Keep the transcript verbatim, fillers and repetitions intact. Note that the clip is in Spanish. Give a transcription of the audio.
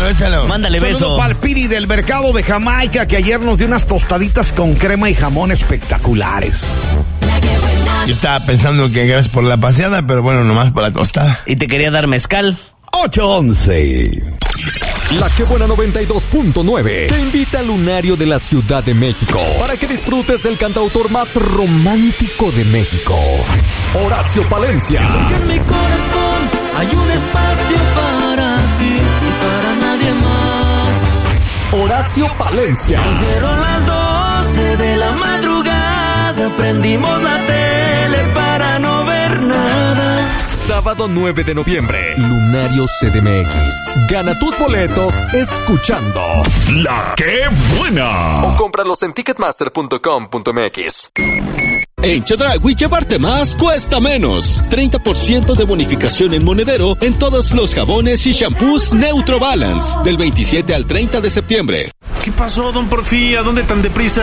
échalo, échalo. Mándale beso. Saludo para el Piri del mercado de Jamaica, que ayer nos dio unas tostaditas con crema y jamón espectaculares. Yo estaba pensando que gracias por la paseada, pero bueno, nomás por la tostada. Y te quería dar mezcal. ocho once. La Que Buena noventa y dos punto nueve te invita al lunario de la Ciudad de México para que disfrutes del cantautor más romántico de México, Horacio Palencia. Porque en mi corazón hay un espacio para ti y para nadie más. Horacio Palencia. Dieron las doce de la madrugada, prendimos la tele para no ver nada. Sábado nueve de noviembre, Lunario C D M X. Gana tus boletos escuchando La Que Buena. O cómpralos en ticketmaster punto com punto m x. En Chedraui llevarte más cuesta menos. treinta por ciento de bonificación en monedero en todos los jabones y shampoos Neutro Balance. Del veintisiete al treinta de septiembre. ¿Qué pasó, don Porfía? ¿A dónde tan deprisa?